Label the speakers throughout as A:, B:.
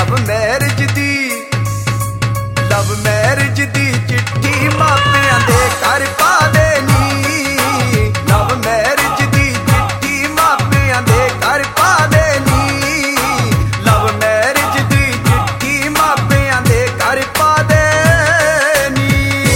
A: Love marriage दी चिट्ठी मापियां दे घर पा देनी। लव मैरिज दी चिट्ठी मापियां दे घर पा देनी। लव मैरिज दी चिट्ठी मापियां दे घर पा देनी।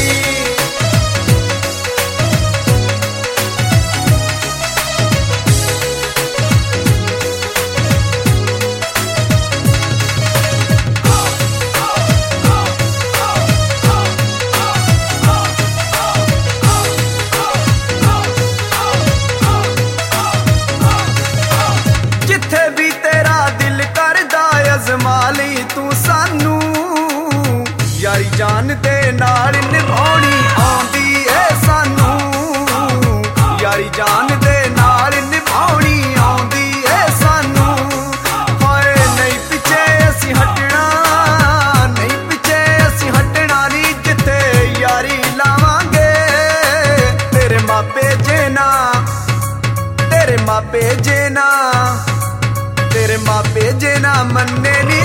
A: अजमाली तू सानू यारी जान दे नाल निभाउणी आउंदी ए सानू। यारी जान दे नाल निभाउणी आउंदी ए सानू। हाय नहीं पिछे असी हटना, नहीं पिछे असी हटना नी जिथे यारी लावांगे। तेरे मापे जेना, तेरे मापे जेना, तेरे मापे जे ना मन्ने नी